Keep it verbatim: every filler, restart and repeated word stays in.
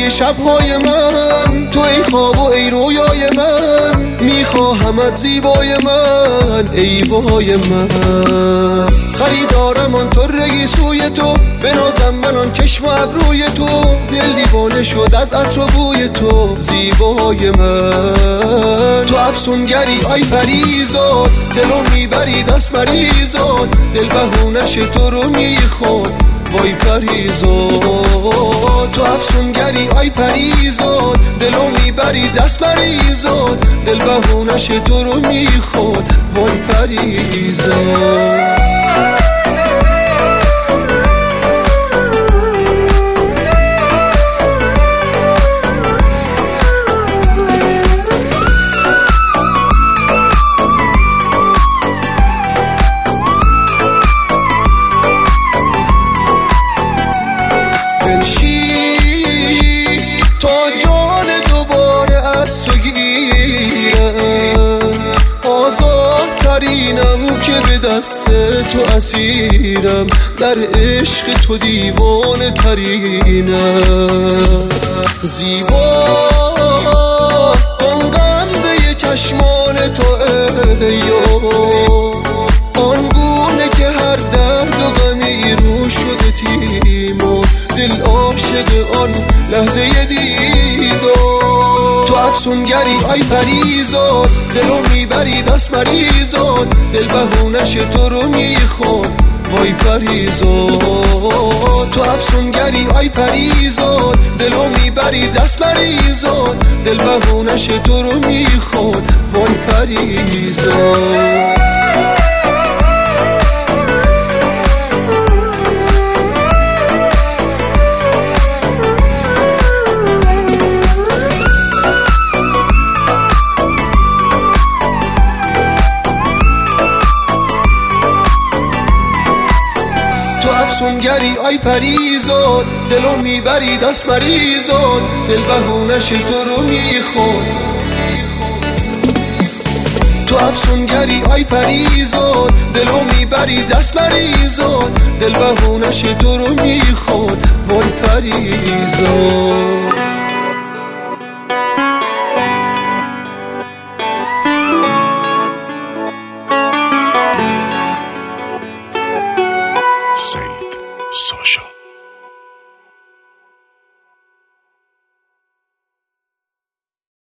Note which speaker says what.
Speaker 1: های شبهای من، تو ای خواب و ای رویای من، میخواهمت زیبای من ای وای من. خریدارم آن طره سوی تو، بنازم من آن چشم و ابروی تو، دل دیوانه شد از عطر و بوی تو زیبای من. تو افسونگری آی پریزاد، دلو میبری دست مریزاد، دل بهونش تو رو میخواد وای پریزاد. تو افسونگری آی پریزاد، دلو میبری دست مریزاد، دل بهونش تو رو میخواد وای پریزاد. تا جان دوباره از تو گیرم، آزادترینم که به دست تو اسیرم، در عشق تو دیوانه ترینم. زیباست آن غمزه چشمان تو ایو، آن گونه که هر درد و غمی رو شده تیمو، دل عاشق آن لحظه دیدار. تو افسونگری آی پریزاد، دلو میبری دست مریزاد، دل بهونش تو رو میخواد وای پریزاد. تو افسونگری آی پریزاد، دلو میبری دست مریزاد، دل بهونش تو رو میخواد وای پریزاد. افسونگری آی پریزاد، دلو میبری دست مریزاد، دل بهونش تو رو میخواد. تو افسونگری آی پریزاد، دلو میبری دست مریزاد، دل بهونش تو رو میخواد وای پریزاد.